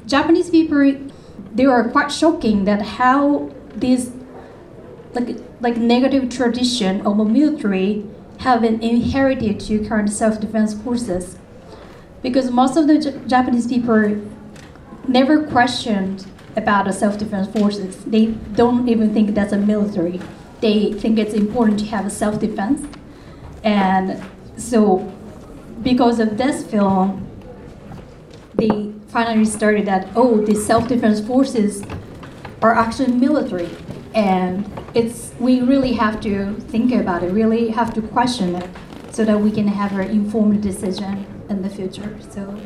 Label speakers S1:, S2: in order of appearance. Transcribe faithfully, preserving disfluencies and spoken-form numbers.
S1: Japanese people, they are quite shocking that how this like like negative tradition of a military have been inherited to current self-defense forces, because most of the J- Japanese people never questioned about the self-defense forces. They don't even think that's a military. They think it's important to have a self-defense, and so because of this film, they finally started that, oh, the self-defense forces are actually military, and it's we really have to think about it, really have to question it, so that we can have an informed decision in the future. So